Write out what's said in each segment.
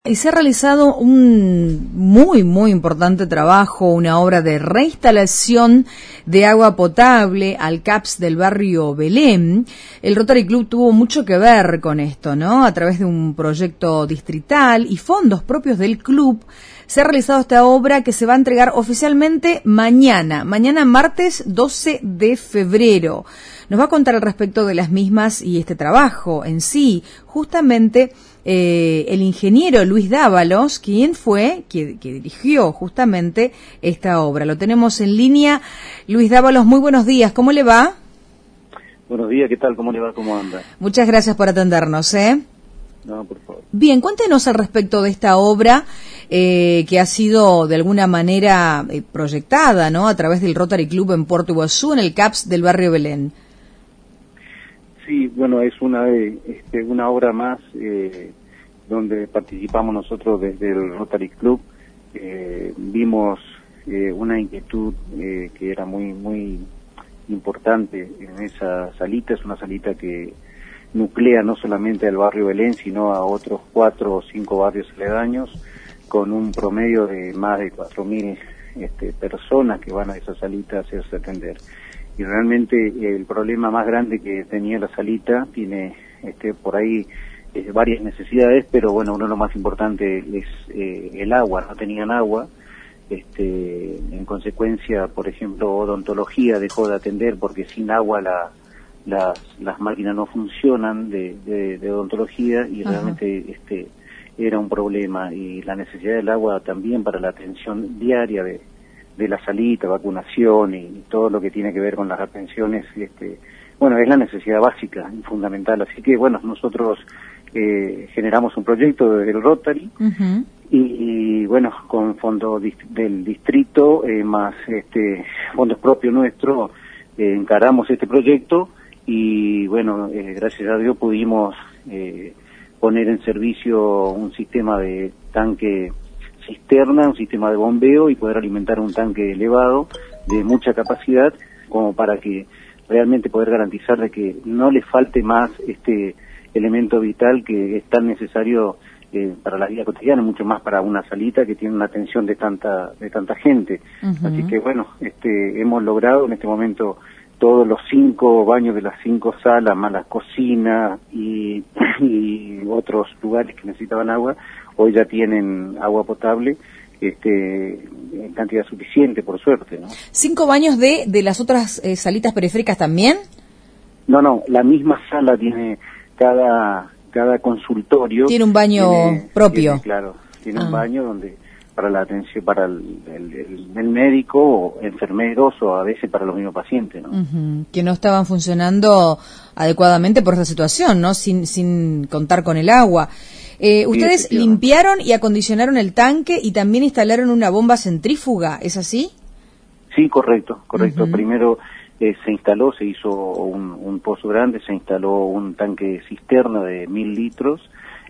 Y se ha realizado un muy importante trabajo, una obra de reinstalación de agua potable al CAPS del barrio Belén. El Rotary Club tuvo mucho que ver con esto, ¿no? A través de un proyecto distrital y fondos propios del club se ha realizado esta obra que se va a entregar oficialmente mañana martes 12 de febrero. Nos va a contar al respecto de las mismas y este trabajo en sí, justamente el ingeniero Luis Dávalos, quien dirigió justamente esta obra. Lo tenemos en línea. Luis Dávalos, muy buenos días, ¿cómo le va? Buenos días, ¿qué tal? ¿Cómo le va? ¿Cómo anda? Muchas gracias por atendernos, No, por favor. Bien, cuéntenos al respecto de esta obra que ha sido de alguna manera proyectada, ¿no? A través del Rotary Club en Puerto Iguazú, en el CAPS del barrio Belén. Sí, bueno, es una obra más donde participamos nosotros desde el Rotary Club. Vimos una inquietud que era muy importante en esa salita. Es una salita que nuclea no solamente al barrio Belén, sino a otros 4 o 5 barrios aledaños, con un promedio de más de 4.000 personas que van a esa salita a hacerse atender. Y realmente el problema más grande que tenía la salita tiene por ahí varias necesidades, pero bueno, uno de los más importantes es el agua. No tenían agua, en consecuencia, por ejemplo, odontología dejó de atender porque sin agua las máquinas no funcionan de odontología y realmente era un problema. Y la necesidad del agua también para la atención diaria de la salita, vacunación y todo lo que tiene que ver con las atenciones, bueno, es la necesidad básica y fundamental. Así que, bueno, nosotros generamos un proyecto del Rotary y, bueno, con fondos del distrito, más fondos propios nuestros, encaramos este proyecto y, bueno, gracias a Dios pudimos poner en servicio un sistema de tanque cisterna, un sistema de bombeo y poder alimentar un tanque elevado de mucha capacidad como para que realmente poder garantizar de que no le falte más este elemento vital que es tan necesario para la vida cotidiana, mucho más para una salita que tiene una atención de tanta gente. Así que bueno, hemos logrado en este momento todos los 5 baños de las 5 salas, más la cocina y otros lugares que necesitaban agua, hoy ya tienen agua potable en cantidad suficiente, por suerte, ¿no? 5 baños de las otras salitas periféricas también. No, la misma sala tiene cada consultorio. Tiene un baño propio. Tiene un baño donde para la atención, para el médico o enfermeros o a veces para los mismos pacientes, ¿no? Que no estaban funcionando adecuadamente por esta situación, ¿no? Sin contar con el agua. Ustedes limpiaron y acondicionaron el tanque y también instalaron una bomba centrífuga, ¿es así? Sí, correcto. Primero se hizo un pozo grande, se instaló un tanque cisterna de 1.000 litros,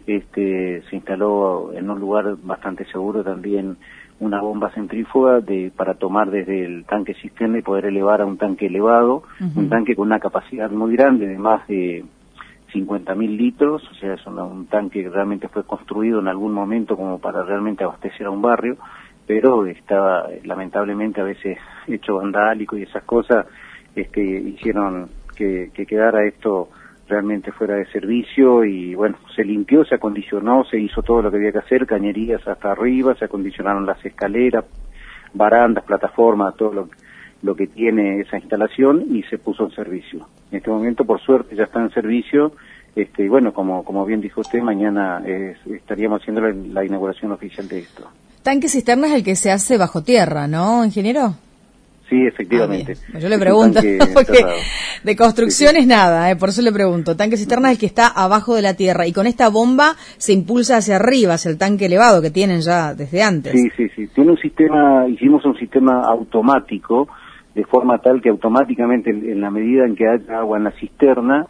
se instaló en un lugar bastante seguro también una bomba centrífuga para tomar desde el tanque cisterna y poder elevar a un tanque elevado, un tanque con una capacidad muy grande de más de 50.000 litros, o sea, es un tanque que realmente fue construido en algún momento como para realmente abastecer a un barrio, pero estaba lamentablemente a veces hecho vandálico y esas cosas hicieron que quedara esto realmente fuera de servicio y bueno, se limpió, se acondicionó, se hizo todo lo que había que hacer, cañerías hasta arriba, se acondicionaron las escaleras, barandas, plataformas, todo lo que tiene esa instalación y se puso en servicio. En este momento, por suerte, ya está en servicio y bueno, como bien dijo usted, mañana estaríamos haciendo la inauguración oficial de esto. Tanque cisterna es el que se hace bajo tierra, ¿no, ingeniero? Sí, efectivamente. Yo le pregunto, porque de construcciones nada, por eso le pregunto. Tanque cisterna es el que está abajo de la tierra y con esta bomba se impulsa hacia arriba, hacia el tanque elevado que tienen ya desde antes. Sí. Hicimos un sistema automático, de forma tal que automáticamente en la medida en que haya agua en la cisterna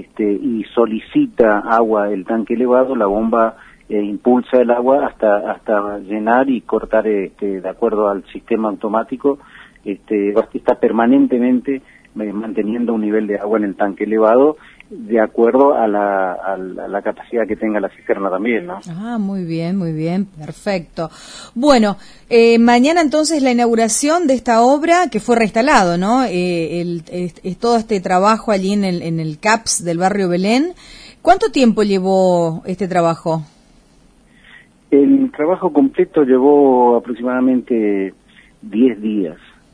y solicita agua el tanque elevado, la bomba impulsa el agua hasta llenar y cortar de acuerdo al sistema automático. Está permanentemente manteniendo un nivel de agua en el tanque elevado de acuerdo a la capacidad que tenga la cisterna también, ¿no? Ah, muy bien, perfecto. Bueno, mañana entonces la inauguración de esta obra que fue reinstalado, ¿no? Todo este trabajo allí en el CAPS del barrio Belén. ¿Cuánto tiempo llevó este trabajo? El trabajo completo llevó aproximadamente 10 días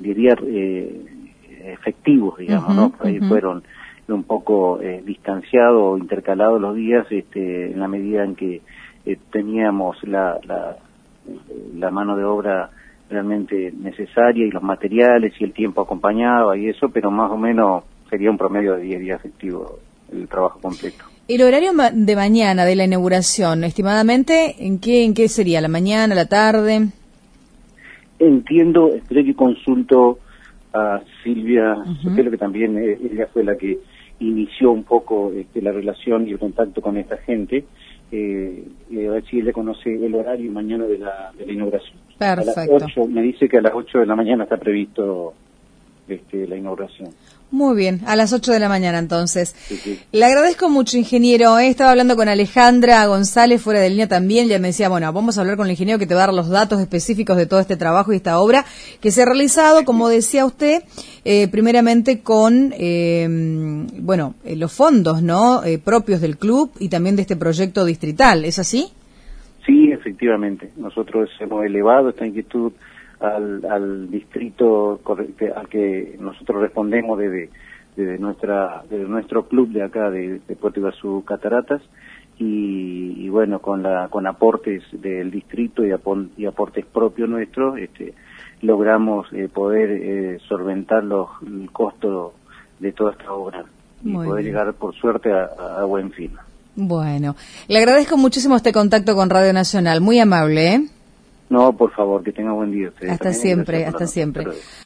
efectivos, digamos, ¿no? Por ahí fueron un poco distanciados o intercalados los días, en la medida en que teníamos la mano de obra realmente necesaria y los materiales y el tiempo acompañaba y eso, pero más o menos sería un promedio de 10 días efectivos el trabajo completo. El horario de mañana de la inauguración, estimadamente, ¿en qué sería? ¿La mañana, la tarde? Entiendo, esperé que consulto a Silvia Sotelo, que también ella fue la que inició un poco la relación y el contacto con esta gente, a ver si ella conoce el horario mañana de la inauguración. Perfecto. A las 8, me dice que a las 8 de la mañana está previsto la inauguración. Muy bien, a las 8 de la mañana entonces. Sí. Le agradezco mucho, ingeniero. Estaba hablando con Alejandra González fuera de línea también. Ya me decía, bueno, vamos a hablar con el ingeniero que te va a dar los datos específicos de todo este trabajo y esta obra que se ha realizado, como decía usted, primeramente con, los fondos, ¿no? Propios del club y también de este proyecto distrital. ¿Es así? Sí, efectivamente. Nosotros hemos elevado esta inquietud al distrito al que nosotros respondemos desde nuestro club de acá de Puerto Iguazú Cataratas y bueno, con aportes del distrito y aportes propios nuestros logramos poder solventar el costo de toda esta obra y poder llegar por suerte a buen fin. Bueno, le agradezco muchísimo este contacto con Radio Nacional, muy amable, ¿eh? No, por favor, que tenga buen día. Hasta siempre, hasta siempre.